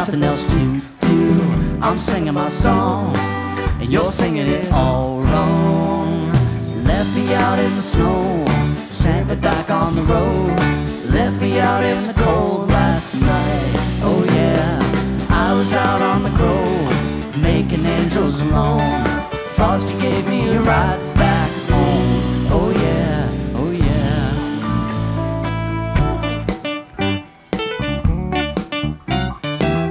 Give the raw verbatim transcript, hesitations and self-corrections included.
nothing else to do. I'm singing my song, and you're singing it all wrong. Left me out in the snow, sent me back on the road. Left me out in the cold last night. Oh yeah, I was out on the grove, making angels alone. Frosty gave me a ride back